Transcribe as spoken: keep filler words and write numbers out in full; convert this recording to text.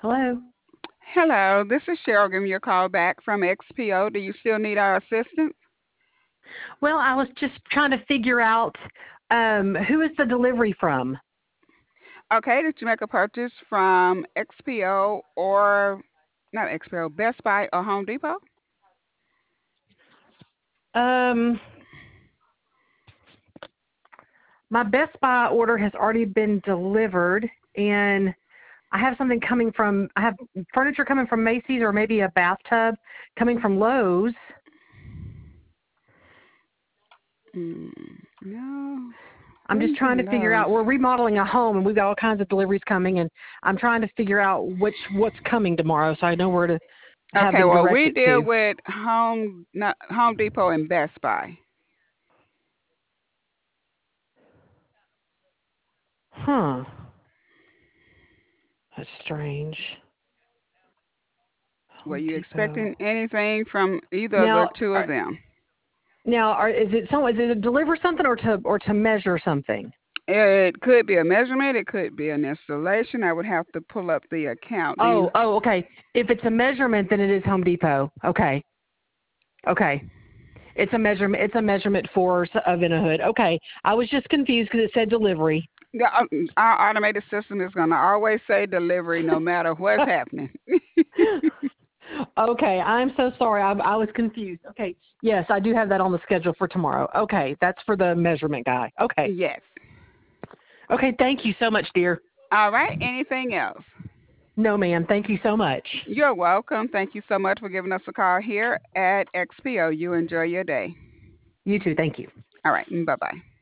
Hello. Hello, this is Cheryl giving you a call back from X P O. Do you still need our assistance? Well, I was just trying to figure out um, who is the delivery from. Okay, did you make a purchase from X P O or not X P O, Best Buy or Home Depot? Um, my Best Buy order has already been delivered, and I have something coming from. I have furniture coming from Macy's, or maybe a bathtub coming from Lowe's. Mm, no, I'm just wouldn't be trying to figure Lowe's. out. We're remodeling a home, and we've got all kinds of deliveries coming, and I'm trying to figure out which what's coming tomorrow, so I know where to have Okay, them well, we directed deal to. with Home not, Home Depot and Best Buy. Huh. That's strange. Were Home you Depot. expecting anything from either of the Now, two of are, them? now, are, is it so? Is it to deliver something or to or to measure something? It could be a measurement. It could be an installation. I would have to pull up the account. Do you? Oh, oh, okay. If it's a measurement, then it is Home Depot. Okay, okay. It's a measurement. It's a measurement for s- of in a hood. Okay. I was just confused because it said delivery. The, uh, our automated system is going to always say delivery no matter what's happening. Okay, I'm so sorry. I, I was confused. Okay, yes, I do have that on the schedule for tomorrow. Okay, that's for the measurement guy. Okay. Yes. Okay, thank you so much, dear. All right. Anything else? No, ma'am. Thank you so much. You're welcome. Thank you so much for giving us a call here at X P O. You enjoy your day. You too. Thank you. All right. Bye bye.